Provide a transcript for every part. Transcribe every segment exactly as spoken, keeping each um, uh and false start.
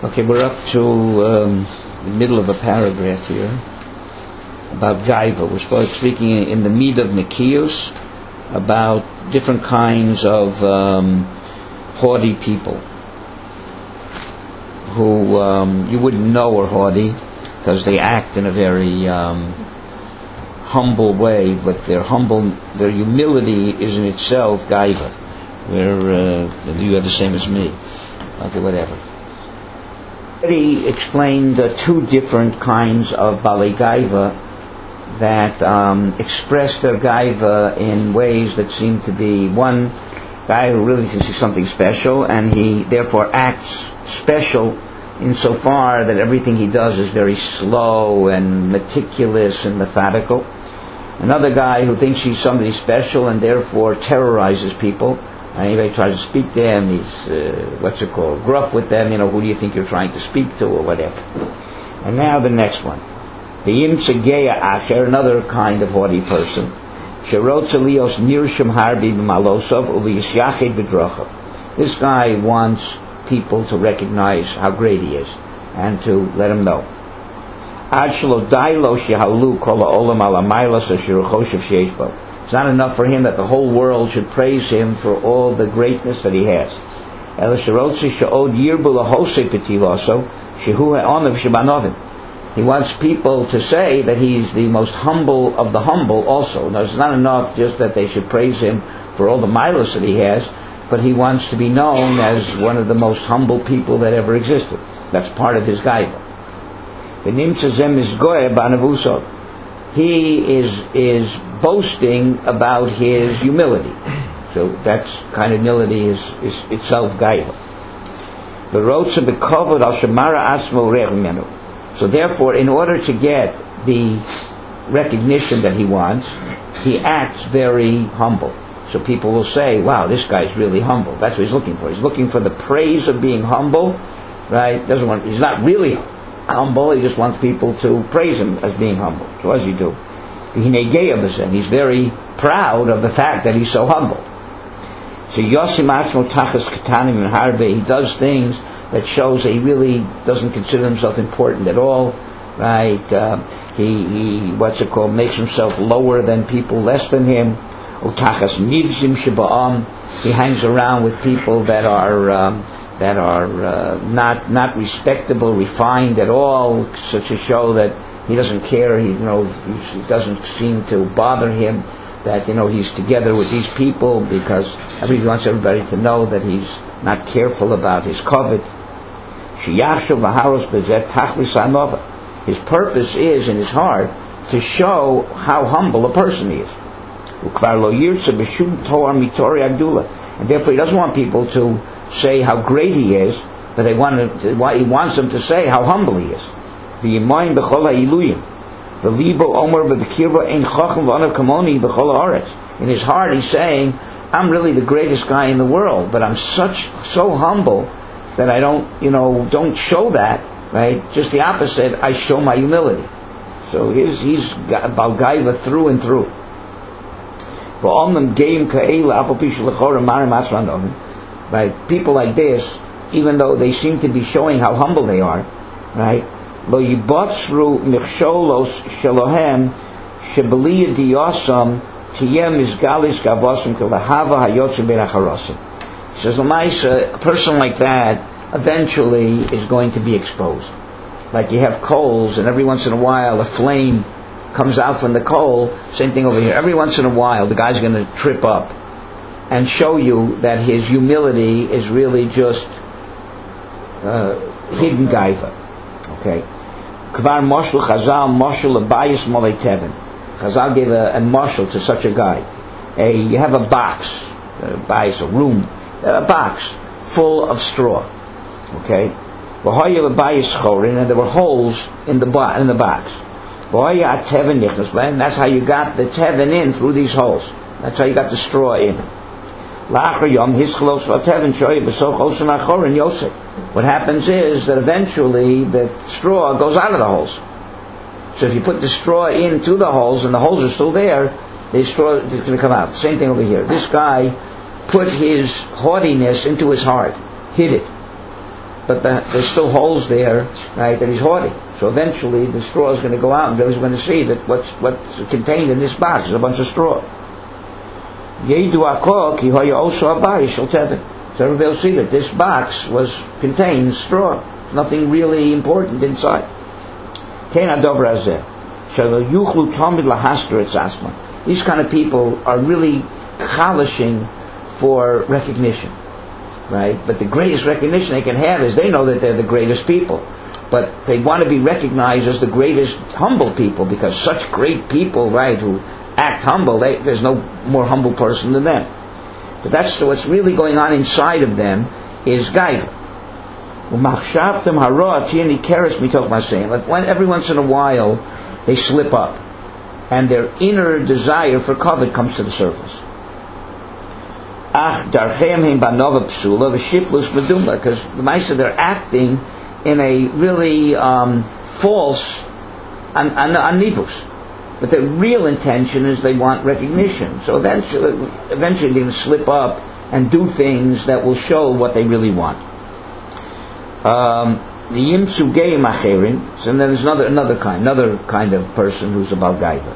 Okay, we're up to um, the middle of a paragraph here about Gaiva. We're supposed speaking in the Mid of Nikios about different kinds of um, haughty people who um, you wouldn't know are haughty because they act in a very um, humble way, but their humble, their humility is in itself Gaiva. Where uh, you are the same as me. Okay, whatever. He explained uh, two different kinds of Balei Gaiva that um, express their Gaiva in ways that seem to be one guy who really thinks he's something special, and he therefore acts special insofar that everything he does is very slow and meticulous and methodical. Another guy who thinks he's somebody special and therefore terrorizes people. Anybody tries to speak to him, he's, uh, what's it called, gruff with them, you know, who do you think you're trying to speak to, or whatever. And now the next one. The Imtzegeya Acher, another kind of haughty person. Sherotz Elios Nirsham Harbi B'malosov U'liyishyached B'drochav. This guy wants people to recognize how great he is, and to let him know. Ad shelo dailo shehalu kol ha'olam al ha'maylos asher choshev sheish bo. It's not enough for him that the whole world should praise him for all the greatness that he has. He wants people to say that he's the most humble of the humble also. Now, it's not enough just that they should praise him for all the milos that he has, but he wants to be known as one of the most humble people that ever existed. That's part of his gaiva. He is is boasting about his humility. So that kind of humility is, is itself gaiva. So therefore, in order to get the recognition that he wants, he acts very humble. So people will say, wow, this guy's really humble. That's what he's looking for. He's looking for the praise of being humble, right? Doesn't want, he's not really humble, he just wants people to praise him as being humble. So what does he do? And he's very proud of the fact that he's so humble. So Yosim Atzmo Tachas Katanim and Harbe, he does things that shows that he really doesn't consider himself important at all, right? Uh, he, he, what's it called, makes himself lower than people less than him. Utachas Nivzim Sheba'am, he hangs around with people that are um, that are uh, not not respectable, refined at all, such a show that he doesn't care. He, you know, he, it doesn't seem to bother him that, you know, he's together with these people because everybody wants everybody to know that he's not careful about his covet. His purpose is in his heart to show how humble a person he is, and therefore he doesn't want people to say how great he is, but they want to, he wants them to say how humble he is. In his heart he's saying, I'm really the greatest guy in the world, but I'm such so humble that I don't, you know, don't show that, right? Just the opposite, I show my humility. So he's, he's Bal Gaiva through and through. Right? People like this, even though they seem to be showing how humble they are, right? Lo yibotzru michsholos shelohem shebeliya diyosam tiyem izgalis gavosim kelahava hayotzim ben acharosim. He says, Lamaisa, a person like that eventually is going to be exposed. Like you have coals, and every once in a while a flame comes out from the coal. Same thing over here. Every once in a while the guy's going to trip up and show you that his humility is really just uh, hidden gaiva. Okay. Kvar moshel Chazal moshel abayis molei tevin. Chazal gave a, a moshel to such a guy. A you have a box, a bayis, a room, a box full of straw. Okay. V'hoya abayis chorin, and there were holes in the bo- in the box. V'hoya tevin nichnas, and that's how you got the tevin in through these holes. That's how you got the straw in. What happens is that eventually the straw goes out of the holes. So if you put the straw into the holes and the holes are still there, the straw is going to come out. Same thing over here. This guy put his haughtiness into his heart, hid it. but the, there's still holes there, right, that he's hoarding. So eventually the straw is going to go out and everyone's going to see that what's what's contained in this box is a bunch of straw. So everybody will see that this box was contains straw. Nothing really important inside. These kind of people are really polishing for recognition, right? But the greatest recognition they can have is they know that they're the greatest people, but they want to be recognized as the greatest humble people, because such great people, right, who act humble, they, there's no more humble person than them. But that's what's really going on inside of them is gaiva. Like when every once in a while they slip up, and their inner desire for kavod comes to the surface. Because the Maisa, they're acting in a really um, false an, an, anivus. But their real intention is they want recognition. So eventually, eventually they're going to slip up and do things that will show what they really want. Um, the yimtsugei macherin, and then there's another another kind, another kind of person who's about gaiva.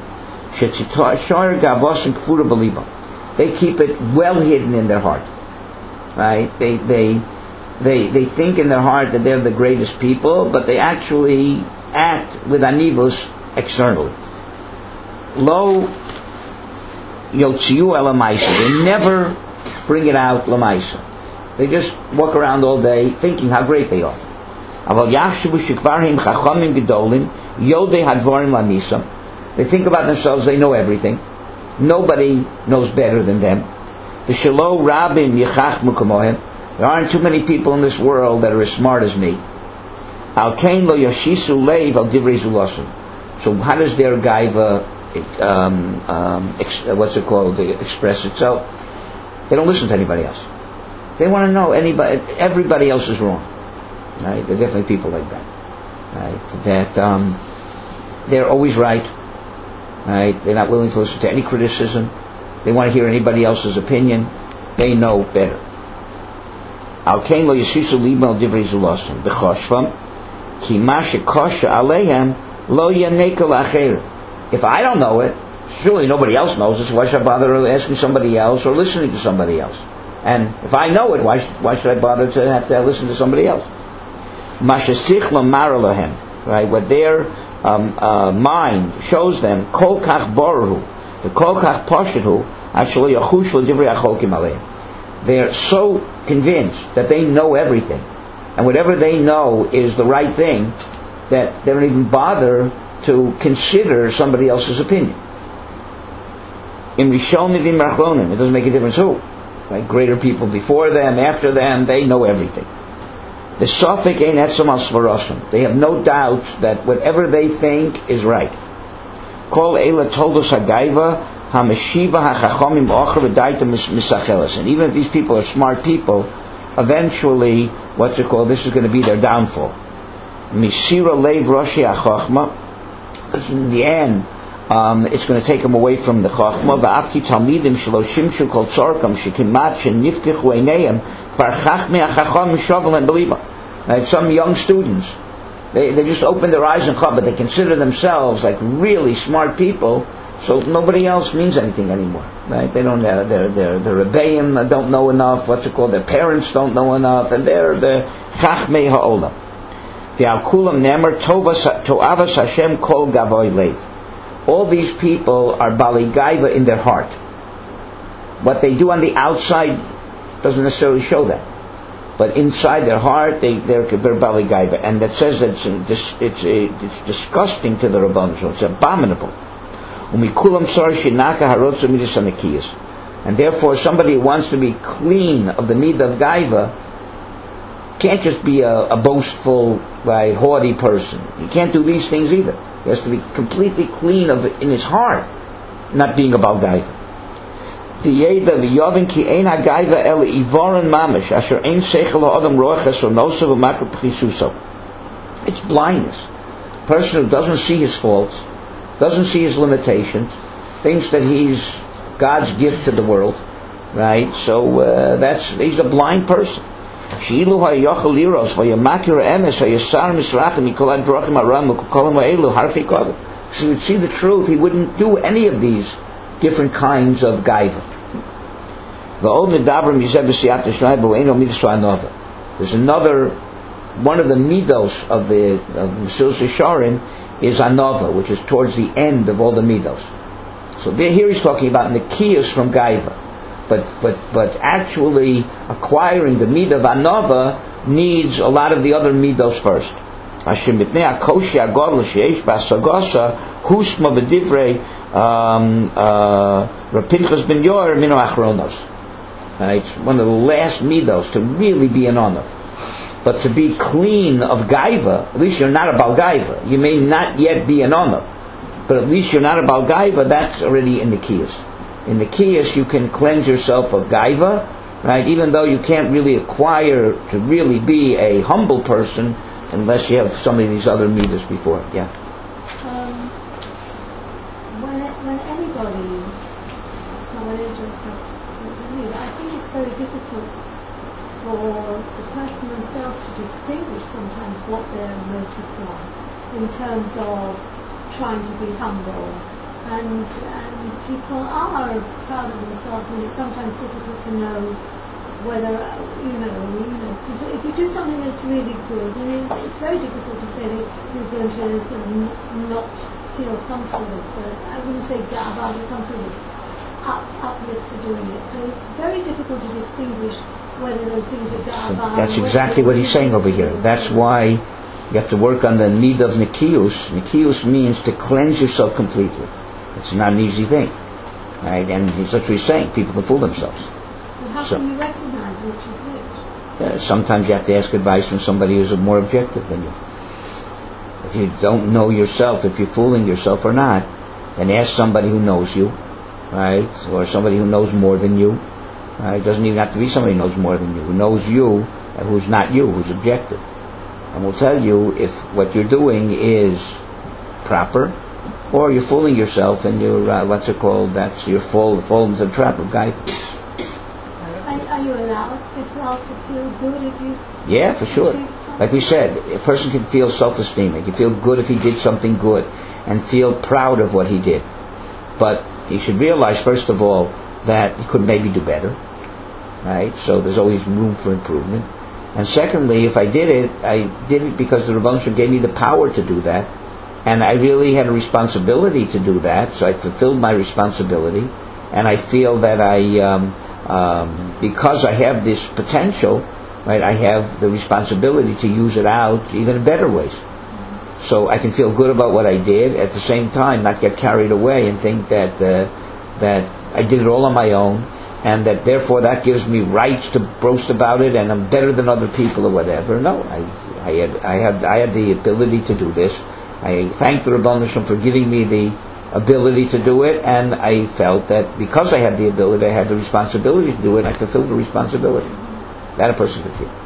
They keep it well hidden in their heart, right? They they they they think in their heart that they're the greatest people, but they actually act with anivus externally. Lo yotziu el ha'maisa. They never bring it out lamaisa. They just walk around all day thinking how great they are. Aval yachshavu shekvarhim chachamim gedolim yodei hadvarim lamisa. They think about themselves. They know everything. Nobody knows better than them. The shelo rabim yichachmu kamohem. There aren't too many people in this world that are as smart as me. Al kain lo yashisu leiv al divrei zulasim. So how does their gaiva, um, um, ex, what's it called, express itself? They don't listen to anybody else. They want to know anybody. Everybody else is wrong. Right? There are definitely people like that. Right? That um, they're always right. Right? They're not willing to listen to any criticism. They want to hear anybody else's opinion. They know better. Al kain lo yasisu libam al divrei zulasim b'choshvam ki ma shekosha aleihem lo yanekel acher. If I don't know it, surely nobody else knows it. So why should I bother asking somebody else or listening to somebody else? And if I know it, why why should I bother to have to listen to somebody else? Ma shesich lomar lahem. Right? What their um, uh, mind shows them, kol kach boru, the kol kach poshethu, actually yachush l'divrei achokim aleim. They're so convinced that they know everything, and whatever they know is the right thing, that they don't even bother to consider somebody else's opinion. In Rishon Nidim Rachlonim, it doesn't make a difference who. Right? Greater people before them, after them, they know everything. The Sofik ein etzem al svarosim. They have no doubt that whatever they think is right. Kol eila toldos hagaiva hameshiva hachachomim ocher v'daita misacheles. And even if these people are smart people, eventually, what's it called? This is going to be their downfall. Misira leiv roshi hachachma. In the end, um, it's going to take them away from the chachma. Va'afki talmidim shelo shimshu kol tzorkam shekimat shenifkechu einayim kvar chachmei hachachom mishovel and believa. Some young students, they they just open their eyes and chab, but they consider themselves like really smart people. So nobody else means anything anymore, right? They don't. They're they're they're, they're rebbeim don't know enough. What's it called? Their parents don't know enough, and they're the chachmei ha'olam. All these people are bali gaiva in their heart. What they do on the outside doesn't necessarily show that, but inside their heart they they're, they're bali gaiva, and that says that it's it's it's, it's disgusting to the Rabbanan. So it's abominable. And therefore, somebody who wants to be clean of the midah of gaiva can't just be a, a boastful, right, haughty person. He can't do these things either. He has to be completely clean of in his heart, not being about gaiva. It's blindness. A person who doesn't see his faults, doesn't see his limitations, thinks that he's God's gift to the world, right? So uh, that's he's a blind person. She'ilu ha'yochel liros v'yamakir emes v'yasar misrachim mikol adrochim aram u'kolam ha'elu harfi kodem. So he would see the truth. He wouldn't do any of these different kinds of gaiva. There's another, one of the midos of the of Mesilas Yesharim is anova, which is towards the end of all the midos. So there, here he's talking about nikiyos from gaiva. But but but actually acquiring the midah of anova needs a lot of the other midos first. Husma b'divrei Rapinchas ben Yor mino achronos. It's one of the last midos to really be an honor. But to be clean of gaiva, at least you're not a bal gaiva. You may not yet be an honor, but at least you're not a bal gaiva. That's already in the kiyas. In the kiyas, you can cleanse yourself of gaiva, right? Even though you can't really acquire to really be a humble person unless you have some of these other midas before. Yeah. Um, when it, when anybody, when it just, I think it's very difficult for the person themselves to distinguish sometimes what their motives are in terms of trying to be humble. And, and people are proud of themselves, and it's sometimes difficult to know whether, you know, you know, because if you do something that's really good, then it's, it's very difficult to say that you're going to sort of not feel some sort of, uh, I wouldn't say gaba, but some sort of up, uplift for doing it. So it's very difficult to distinguish whether those things are gaba. That's exactly what he's saying over here. That's why you have to work on the need of nikiyus. Nikiyus means to cleanse yourself completely. It's not an easy thing, right? And that's what he's saying. People can fool themselves. Well, how so, can you recognize which is which? Uh, sometimes you have to ask advice from somebody who's more objective than you. If you don't know yourself, if you're fooling yourself or not, then ask somebody who knows you, right? Or somebody who knows more than you. Right? It doesn't even have to be somebody who knows more than you, who knows you, and who's not you, who's objective. And will tell you if what you're doing is proper, or you're fooling yourself and you're, uh, what's it called, that's your fall, fall into the trap of gaiva. Are, are you allowed, if allowed to feel good if you... Yeah, for sure. Like we said, a person can feel self-esteem. He can feel good if he did something good and feel proud of what he did. But he should realize, first of all, that he could maybe do better. Right? So there's always room for improvement. And secondly, if I did it, I did it because the Rebbeinu Shalom gave me the power to do that. And I really had a responsibility to do that, so I fulfilled my responsibility. And I feel that I, um, um, because I have this potential, right, I have the responsibility to use it out even in better ways. So I can feel good about what I did, at the same time not get carried away and think that uh, that I did it all on my own, and that therefore that gives me rights to boast about it, and I'm better than other people or whatever. No, I, I had I had I had the ability to do this. I thank the Rebbeinu Shalom for giving me the ability to do it, and I felt that because I had the ability, I had the responsibility to do it, and I fulfilled the responsibility. That a person could feel.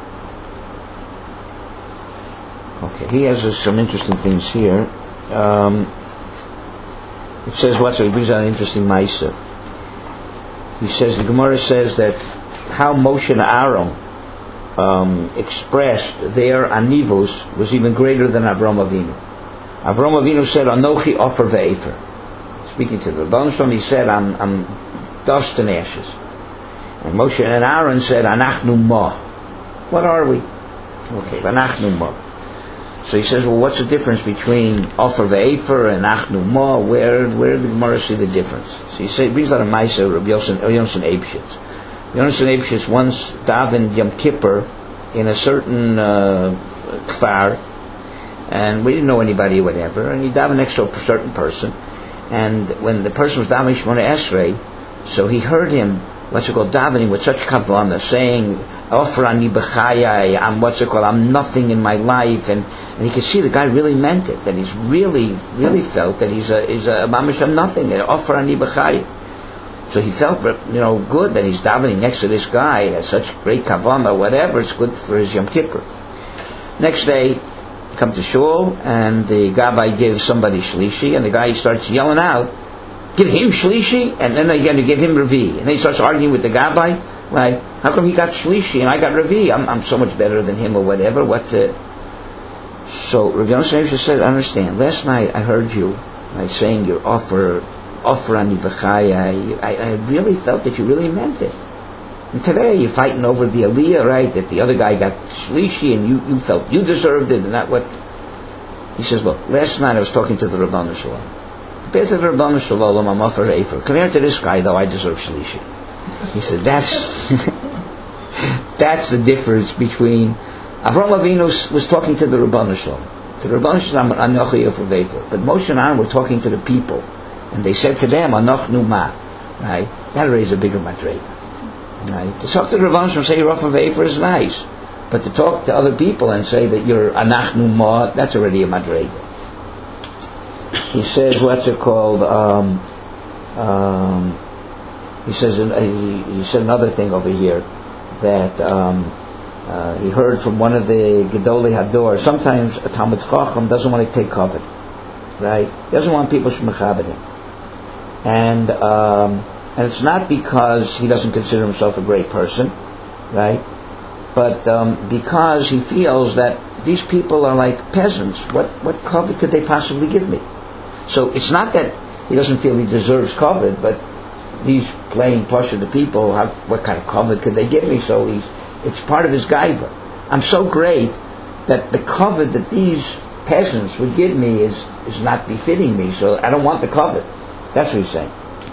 Okay, he has uh, some interesting things here. Um, it says, what's it? He brings out an interesting ma'aser. He says, the Gemara says that how Moshe and Aaron Um, expressed their anivus was even greater than Avram Avinu. Avram Avinu said, "Anochi offer ve'efer." Speaking to the Rebbeinu Shalom, he said, "I'm, I'm dust and ashes." And Moshe and Aaron said, "Anachnu ma." What are we? Okay, Anachnu ma. So he says, "Well, what's the difference between offer ve'efer and Achnu ma? Where, where did the Gemara see the difference?" So he says, he brings out a ma'aser of Yonasan Eibshitz. Yonasan Eibshitz once davened Yom Kippur in a certain uh, kfar, and we didn't know anybody or whatever, and he davened next to a certain person, and when the person was davening Shemona Esrei, so he heard him, what's it called, davening with such kavanah, saying, "Offer ani b'chayai," I'm what's it called, I'm nothing in my life, and, and he could see the guy really meant it, that he's really, really felt that he's a, he's a mamish of nothing, offer ani b'chayai. So he felt, you know, good that he's davening next to this guy, has such great kavanah, whatever, it's good for his Yom Kippur. Next day, he comes to shul, and the gabbai gives somebody shlishi, and the guy starts yelling out, "Give him shlishi," and then again to give him revi. And then he starts arguing with the gabbai, right? How come he got Shlishi and I got Revi? I'm, I'm so much better than him or whatever. What? Uh, so Rav Yonah said, I understand. Last night I heard you right, saying your offer, offer ani b'chaya. I, I really felt that you really meant it. And today you're fighting over the aliyah, right? That the other guy got Shlishi and you, you felt you deserved it and not what. He says, look, last night I was talking to the Rabbanu Shalom. Compared to the Rabbanu Shalom, I'm offer Efer. Compared to this guy, though, I deserve Shlishi. He said, that's that's the difference between Avraham Avinu was talking to the Rabbanu Shalom. To the Rabbanu Shalom, Anochi Efer Vefer. But Moshe and Aaron were talking to the people, and they said to them, Anochnu Ma. Right? That raised a bigger madrega. Right? To talk to the Rabbanu Shalom and say you're offer Vefer is nice, but to talk to other people and say that you're Anachnu Ma, that's already a madrega. He says, what's it called? Um, um, he says, uh, he, he said another thing over here that um, uh, he heard from one of the Gedolei Hador. Sometimes a Talmid Chacham doesn't want to take covet, right? He doesn't want people to mechabed him, and um, and it's not because he doesn't consider himself a great person, right? But um, because he feels that these people are like peasants. What what covet could they possibly give me? So it's not that he doesn't feel he deserves covet, but he's playing push of the people. How, what kind of covet could they give me? So he's it's part of his gaiva. I'm so great that the covet that these peasants would give me is is not befitting me. So I don't want the covet. That's what he's saying.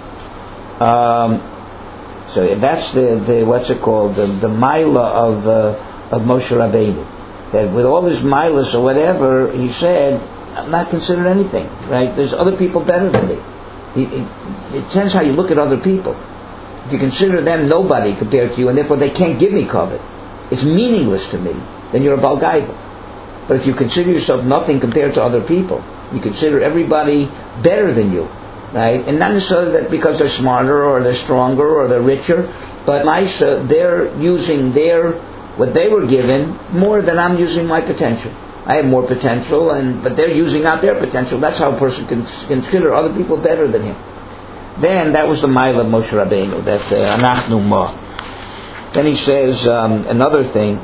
Um, so that's the, the what's it called the the mila of uh, of Moshe Rabbeinu. That with all his milas or whatever, he said, I'm not considered anything. Right? There's other people better than me. It, it, it depends how you look at other people. If you consider them nobody compared to you, and therefore they can't give me covet, it's meaningless to me, then you're a balgaiva. But if you consider yourself nothing compared to other people, you consider everybody better than you, right? And not necessarily that because they're smarter or they're stronger or they're richer, but Maisa, they're using their what they were given more than I'm using my potential. I have more potential, and but they're using out their potential. That's how a person can consider other people better than him. Then that was the mile of Moshe Rabbeinu, that Anachnu Ma. Then he says um, another thing.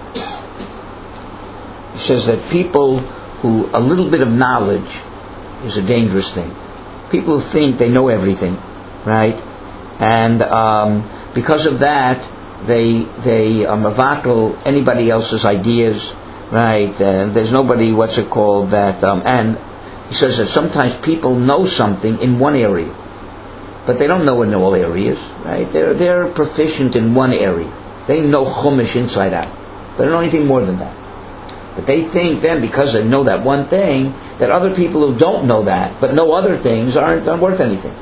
He says that people who a little bit of knowledge is a dangerous thing. People who think they know everything, right? And um, because of that, they they um, avatal anybody else's ideas. Right, and there's nobody, what's it called, that, um, and he says that sometimes people know something in one area, but they don't know in all areas, right? They're, they're proficient in one area. They know Chumash inside out. They don't know anything more than that. But they think then, because they know that one thing, that other people who don't know that, but know other things, aren't, aren't worth anything.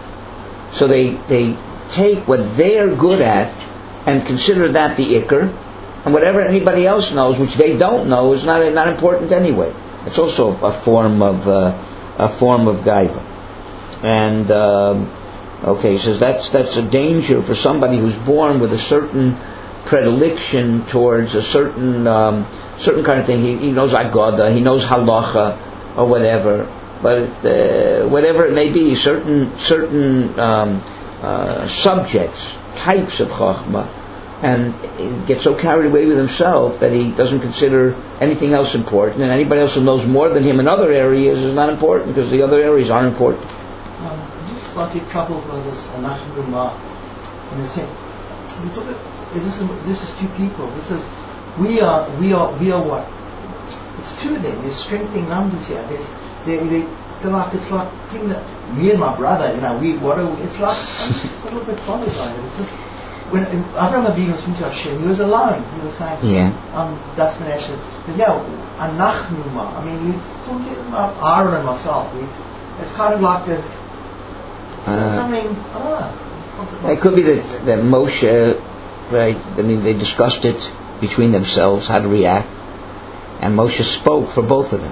So they, they take what they're good at and consider that the ikr, and whatever anybody else knows, which they don't know, is not not important anyway. It's also a form of uh, a form of gaiva. And um, okay, he says that's that's a danger for somebody who's born with a certain predilection towards a certain um, certain kind of thing. He, he knows Agoda, he knows halacha or whatever, but uh, whatever it may be, certain certain um, uh, subjects, types of chachma. And he gets so carried away with himself that he doesn't consider anything else important, and anybody else who knows more than him in other areas is not important because the other areas aren't important. Um, just slightly troubled by this Anachnu Ma, in the sense we talk about, this is this is two people. This is we are we are we are what? It's two of them. There's strength in numbers here. There's they they they're like it's like putting the, me and my brother. You know we what are we, it's like I'm just a little bit bothered by it. It's just. When Avraham Avinu was speaking to Hashem, he was alone. He was saying, "Yeah, um, that's the nation." But yeah, Anachnu Ma. I mean, he's talking about Aaron and myself. We, it's kind of like a uh, something. Ah, it could be that that Moshe, right? I mean, they discussed it between themselves how to react, and Moshe spoke for both of them.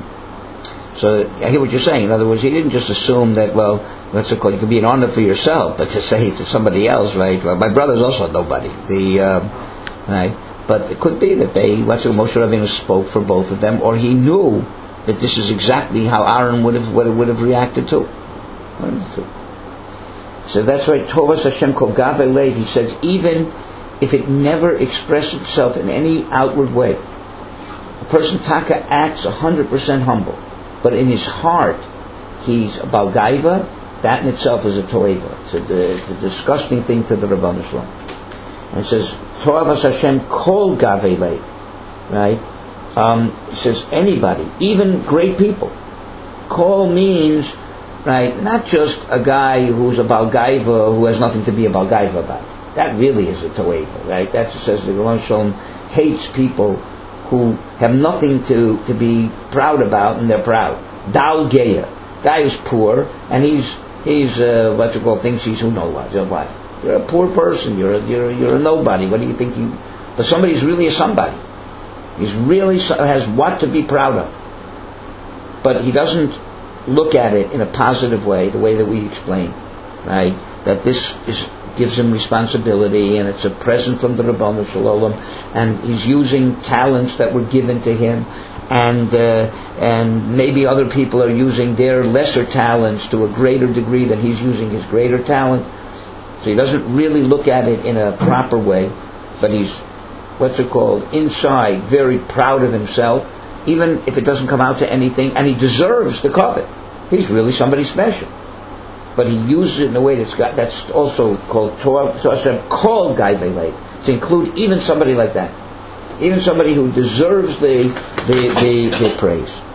So I hear what you're saying. In other words, he didn't just assume that, well, what's it called? You could be an honor for yourself, but to say to somebody else, right? Well, my brother's also nobody. The um, right, but it could be that they, what's it? Moshe Rabbeinu spoke for both of them, or he knew that this is exactly how Aaron would have would have, would have reacted to. So that's right. Tovas Hashem kol gavei lev. He says even if it never expresses itself in any outward way. A person taka acts one hundred percent humble, but in his heart he's about gaiva. That in itself is a toeva. It's a, the, the disgusting thing to the Rabbanu Shalom. And it says, Toavas Hashem kol gavei leiv. Right? Um, it says anybody, even great people. Kol means, right, not just a guy who's about gaiva, who has nothing to be about gaiva about. That really is a toeva, right? That says the Rabbanu Shalom hates people who have nothing to, to be proud about, and they're proud. Dal geya. Guy who's poor, and he's He's uh, what you call thinks he's who knows what. what. You're a poor person. You're a, you're a, you're a nobody. What do you think you? But somebody's really a somebody. He's really has what to be proud of. But he doesn't look at it in a positive way, the way that we explain, right? That this is gives him responsibility, and it's a present from the Rabbanu Shalom, and he's using talents that were given to him. And uh, and maybe other people are using their lesser talents to a greater degree than he's using his greater talent. So he doesn't really look at it in a proper way, but he's, what's it called, inside very proud of himself, even if it doesn't come out to anything, and he deserves the covet. He's really somebody special. But he uses it in a way that's got, that's also called Torah. So I said, called Gaivei Leiv, to include even somebody like that. Even somebody who deserves the the, the, the praise.